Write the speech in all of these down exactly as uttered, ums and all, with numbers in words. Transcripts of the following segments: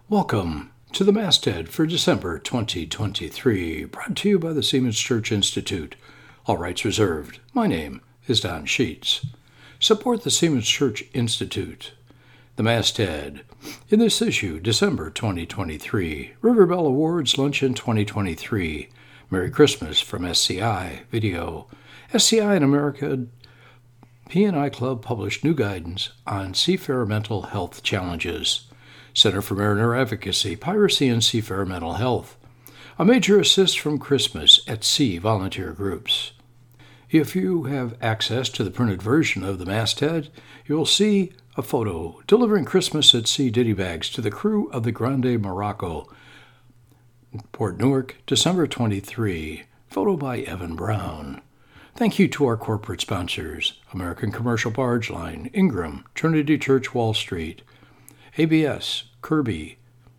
Welcome to the Masthead for December twenty twenty-three, brought to you by the Siemens Church Institute. All rights reserved. My name is Don Sheets. Support the Siemens Church Institute. The Masthead. In this issue, December twenty twenty-three, River Bell Awards Luncheon twenty twenty-three. Merry Christmas from S C I Video. S C I in America P and I Club published new guidance on seafarer mental health challenges. Center for Mariner Advocacy, Piracy and Seafarer Mental Health. A major assist from Christmas at Sea volunteer groups. If you have access to the printed version of the Masthead, you will see a photo delivering Christmas at Sea ditty bags to the crew of the Grande Morocco, Port Newark, December twenty-third. Photo by Evan Brown. Thank you to our corporate sponsors, American Commercial Barge Line, Ingram, Trinity Church, Wall Street, A B S, Kirby,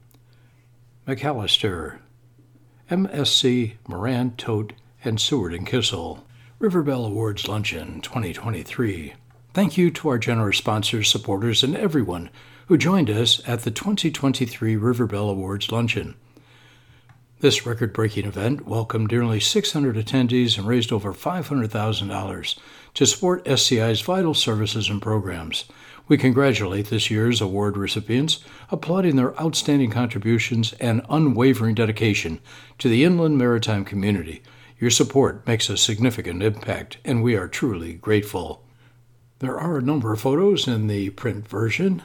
McAllister, M S C, Moran, Tote, and Seward and Kissel. River Bell Awards Luncheon twenty twenty-three. Thank you to our generous sponsors, supporters, and everyone who joined us at the twenty twenty-three River Bell Awards Luncheon. This record-breaking event welcomed nearly six hundred attendees and raised over five hundred thousand dollars to support S C I's vital services and programs. We congratulate this year's award recipients, applauding their outstanding contributions and unwavering dedication to the inland maritime community. Your support makes a significant impact, and we are truly grateful. There are a number of photos in the print version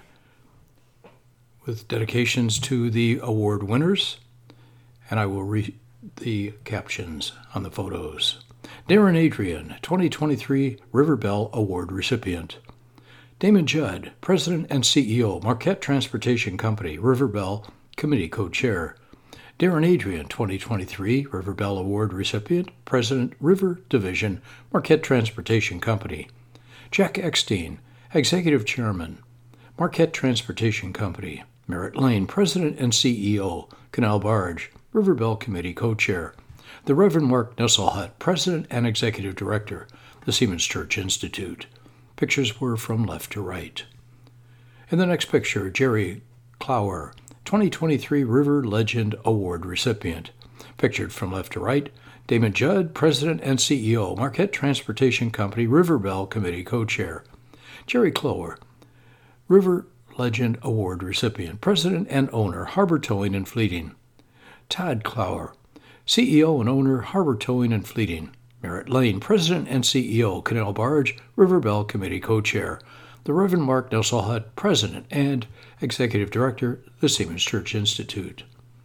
with dedications to the award winners, and I will read the captions on the photos. Darren Adrian, twenty twenty-three River Bell Award recipient. Damon Judd, President and C E O, Marquette Transportation Company, River Bell Committee Co-Chair. Darren Adrian, twenty twenty-three River Bell Award recipient, President, River Division, Marquette Transportation Company. Jack Eckstein, Executive Chairman, Marquette Transportation Company. Merritt Lane, President and C E O, Canal Barge, River Bell Committee Co-Chair. The Reverend Mark Nesselhut, President and Executive Director, the Siemens Church Institute. Pictures were from left to right. In the next picture, Jerry Clower, twenty twenty-three River Legend Award recipient. Pictured from left to right, Damon Judd, President and C E O, Marquette Transportation Company, River Bell Committee Co-Chair. Jerry Clower, River Legend Award recipient, President and owner, Harbor Towing and Fleeting. Todd Clower, C E O and owner, Harbor Towing and Fleeting. Merritt Lane, President and C E O, Canal Barge, River Bell Committee Co-Chair. The Reverend Mark Nesselhut, President and Executive Director, the Siemens Church Institute.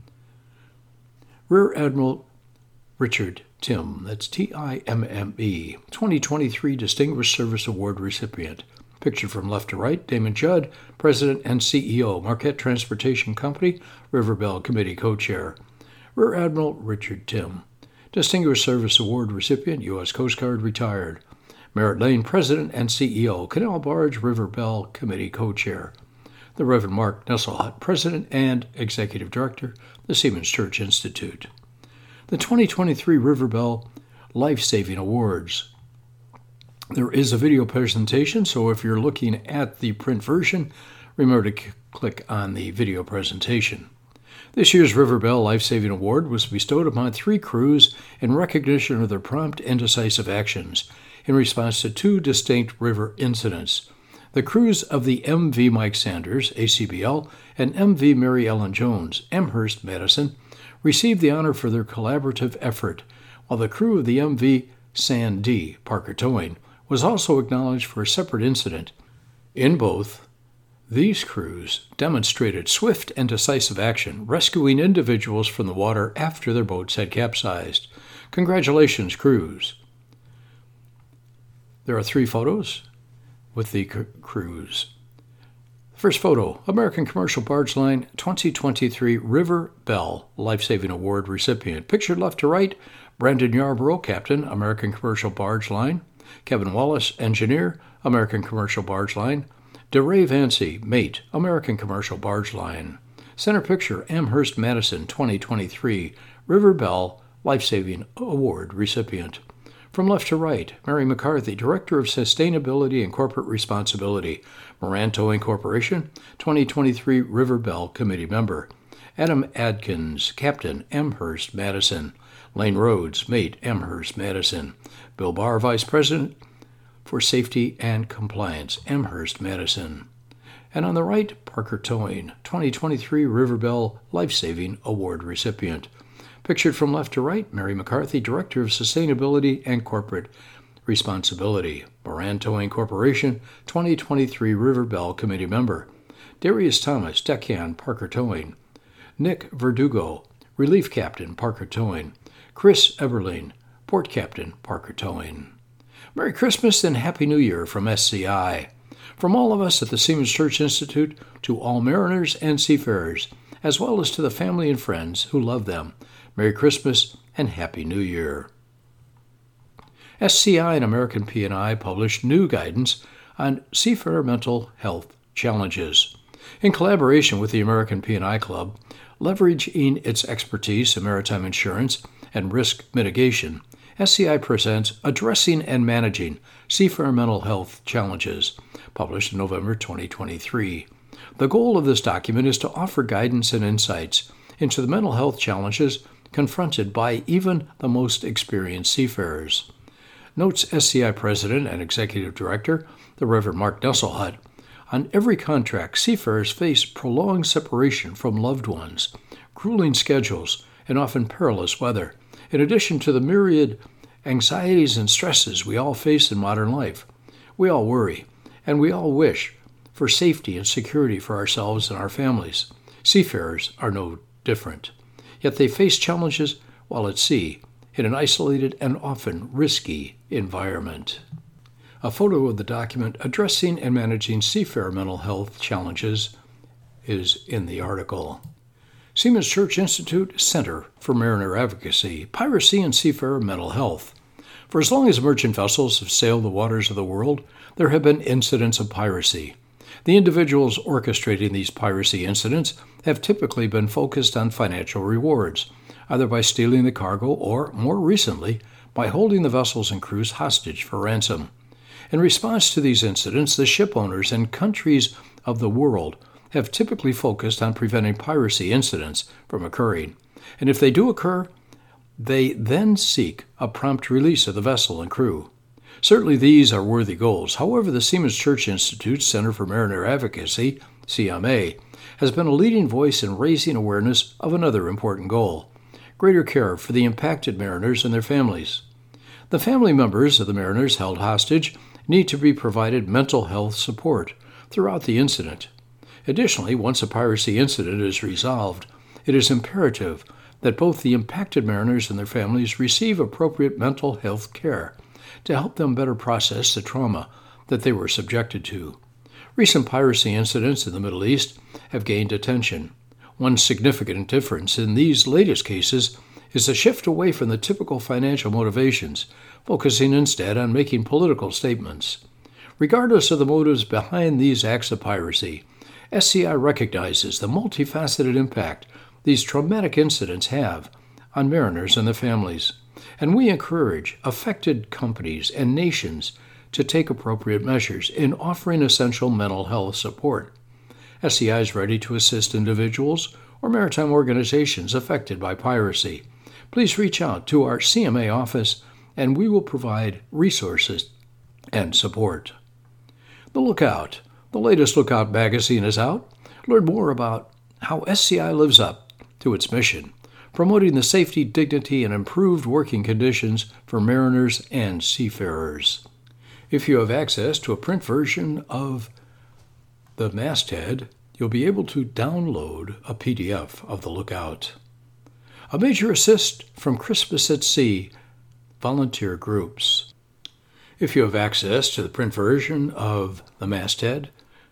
Rear Admiral Richard Timme, that's T I M M E, twenty twenty-three Distinguished Service Award recipient. Pictured from left to right, Damon Judd, President and C E O, Marquette Transportation Company, River Bell Committee Co-Chair. Rear Admiral Richard Timme, Distinguished Service Award recipient, U S Coast Guard, retired. Merritt Lane, President and C E O, Canal Barge, River Bell Committee Co-Chair. The Reverend Mark Nesselhut, President and Executive Director, the Siemens Church Institute. The twenty twenty-three River Bell Life-Saving Awards. There is a video presentation, so if you're looking at the print version, remember to c- click on the video presentation. This year's River Bell Life-Saving Award was bestowed upon three crews in recognition of their prompt and decisive actions in response to two distinct river incidents. The crews of the M V Mike Sanders, A C B L, and M V Mary Ellen Jones, Amherst, Madison, received the honor for their collaborative effort, while the crew of the M V San D, Parker Towing, was also acknowledged for a separate incident. In both, these crews demonstrated swift and decisive action, rescuing individuals from the water after their boats had capsized. Congratulations, crews. There are three photos with the c- crews. First photo, American Commercial Barge Line twenty twenty-three River Bell Life-Saving Award recipient. Pictured left to right, Brandon Yarborough, Captain, American Commercial Barge Line. Kevin Wallace, Engineer, American Commercial Barge Line. DeRay Vancy, Mate, American Commercial Barge Line. Center picture, Amherst, Madison, twenty twenty-three River Bell Life-Saving Award recipient. From left to right, Mary McCarthy, Director of Sustainability and Corporate Responsibility, Moran Towing Corporation, twenty twenty-three River Bell Committee member. Adam Adkins, Captain, Amherst Madison. Lane Rhodes, Mate, Amherst Madison. Bill Barr, Vice President for Safety and Compliance, Amherst Madison. And on the right, Parker Towing, twenty twenty-three River Bell Life Saving Award recipient. Pictured from left to right, Mary McCarthy, Director of Sustainability and Corporate Responsibility, Moran Towing Corporation, twenty twenty-three River Bell Committee Member. Darius Thomas, Deckhand, Parker Towing. Nick Verdugo, Relief Captain, Parker Towing. Chris Eberling, Port Captain, Parker Towing. Merry Christmas and Happy New Year from S C I. From all of us at the Seamen's Church Institute to all mariners and seafarers, as well as to the family and friends who love them, Merry Christmas and Happy New Year. S C I and American P and I published new guidance on seafarer mental health challenges. In collaboration with the American P and I Club, leveraging its expertise in maritime insurance and risk mitigation, S C I presents Addressing and Managing Seafarer Mental Health Challenges, published in November twenty twenty-three. The goal of this document is to offer guidance and insights into the mental health challenges confronted by even the most experienced seafarers. Notes S C I President and Executive Director, the Reverend Mark Nesselhut, on every contract, seafarers face prolonged separation from loved ones, grueling schedules, and often perilous weather, in addition to the myriad anxieties and stresses we all face in modern life. We all worry, and we all wish for safety and security for ourselves and our families. Seafarers are no different. Yet they face challenges while at sea, in an isolated and often risky environment. A photo of the document Addressing and Managing Seafarer Mental Health Challenges is in the article. Seamen's Church Institute Center for Mariner Advocacy, Piracy and Seafarer Mental Health. For as long as merchant vessels have sailed the waters of the world, there have been incidents of piracy. The individuals orchestrating these piracy incidents have typically been focused on financial rewards, either by stealing the cargo or, more recently, by holding the vessels and crews hostage for ransom. In response to these incidents, the ship owners and countries of the world have typically focused on preventing piracy incidents from occurring, and if they do occur, they then seek a prompt release of the vessel and crew. Certainly these are worthy goals. However, the Seamen's Church Institute Center for Mariner Advocacy, C M A, has been a leading voice in raising awareness of another important goal: greater care for the impacted mariners and their families. The family members of the mariners held hostage need to be provided mental health support throughout the incident. Additionally, once a piracy incident is resolved, it is imperative that both the impacted mariners and their families receive appropriate mental health care to help them better process the trauma that they were subjected to. Recent piracy incidents in the Middle East have gained attention. One significant difference in these latest cases is a shift away from the typical financial motivations, focusing instead on making political statements. Regardless of the motives behind these acts of piracy, S C I recognizes the multifaceted impact these traumatic incidents have on mariners and their families, and we encourage affected companies and nations to take appropriate measures in offering essential mental health support. S C I is ready to assist individuals or maritime organizations affected by piracy. Please reach out to our C M A office, and we will provide resources and support. The Lookout. The latest Lookout magazine is out. Learn more about how S C I lives up to its mission, promoting the safety, dignity, and improved working conditions for mariners and seafarers. If you have access to a print version of the masthead, you'll be able to download a P D F of the Lookout. A major assist from Christmas at Sea volunteer groups. If you have access to the print version of the masthead,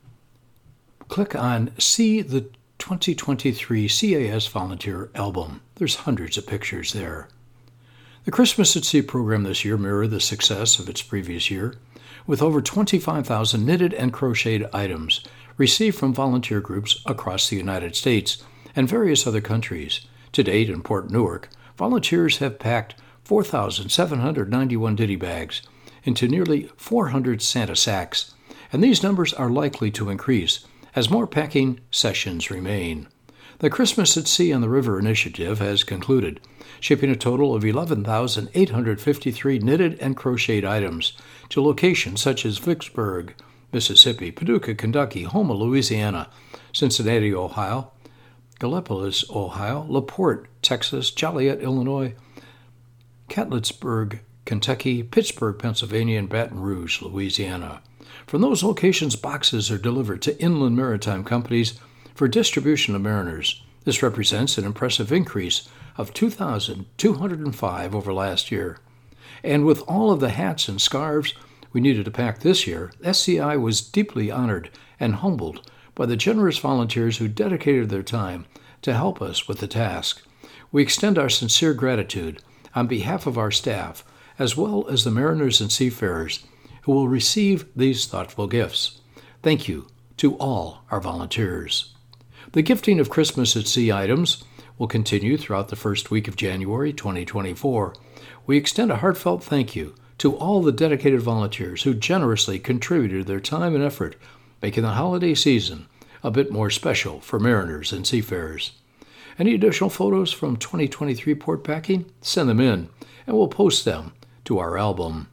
click on See the twenty twenty-three C A S Volunteer Album. There's hundreds of pictures there. The Christmas at Sea program this year mirrored the success of its previous year, with over twenty-five thousand knitted and crocheted items received from volunteer groups across the United States and various other countries. To date, in Port Newark, volunteers have packed four thousand seven hundred ninety-one ditty bags into nearly four hundred Santa sacks, and these numbers are likely to increase as more packing sessions remain. The Christmas at Sea on the River initiative has concluded, shipping a total of eleven thousand eight hundred fifty-three knitted and crocheted items to locations such as Vicksburg, Mississippi, Paducah, Kentucky, Houma, Louisiana, Cincinnati, Ohio, Gallipolis, Ohio, LaPorte, Texas, Joliet, Illinois, Catlettsburg, Kentucky, Pittsburgh, Pennsylvania, and Baton Rouge, Louisiana. From those locations, boxes are delivered to inland maritime companies for distribution to mariners. This represents an impressive increase of two thousand two hundred five over last year. And with all of the hats and scarves we needed to pack this year, S C I was deeply honored and humbled by the generous volunteers who dedicated their time to help us with the task. We extend our sincere gratitude on behalf of our staff, as well as the mariners and seafarers who will receive these thoughtful gifts. Thank you to all our volunteers. The gifting of Christmas at Sea items will continue throughout the first week of January twenty twenty-four. We extend a heartfelt thank you to all the dedicated volunteers who generously contributed their time and effort, making the holiday season a bit more special for mariners and seafarers. Any additional photos from twenty twenty-three port packing? Send them in, and we'll post them to our album.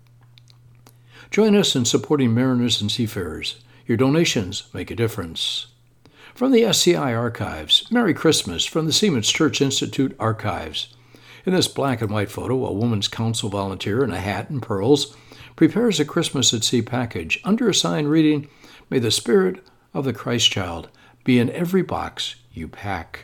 Join us in supporting mariners and seafarers. Your donations make a difference. From the S C I Archives, Merry Christmas from the Seamen's Church Institute Archives. In this black and white photo, a Women's Council volunteer in a hat and pearls prepares a Christmas at Sea package under a sign reading, "May the Spirit of the Christ Child be in every box you pack."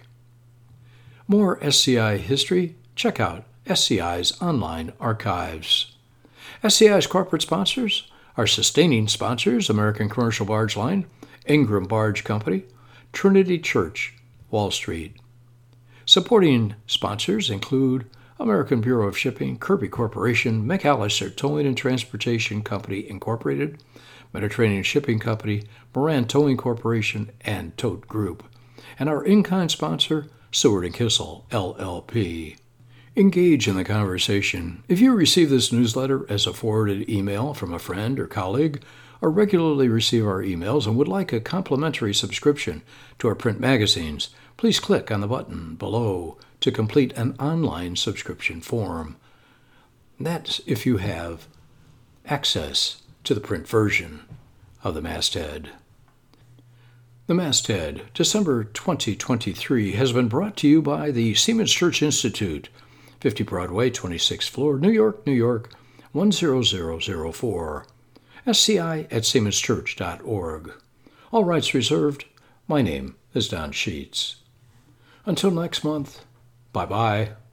More S C I history? Check out S C I's online archives. S C I's corporate sponsors are sustaining sponsors: American Commercial Barge Line, Ingram Barge Company, Trinity Church, Wall Street. Supporting sponsors include American Bureau of Shipping, Kirby Corporation, McAllister Towing and Transportation Company, Incorporated, Mediterranean Shipping Company, Moran Towing Corporation, and Tote Group. And our in-kind sponsor, Seward and Kissel, L L P. Engage in the conversation. If you receive this newsletter as a forwarded email from a friend or colleague, or regularly receive our emails and would like a complimentary subscription to our print magazines, please click on the button below to complete an online subscription form. That's if you have access to the print version of the Masthead. The Masthead, December twenty twenty-three, has been brought to you by the Seamen's Church Institute, fifty Broadway, twenty-sixth floor, New York, New York, one zero zero zero four. S C I at seamans church dot org. All rights reserved. My name is Don Sheets. Until next month, bye-bye.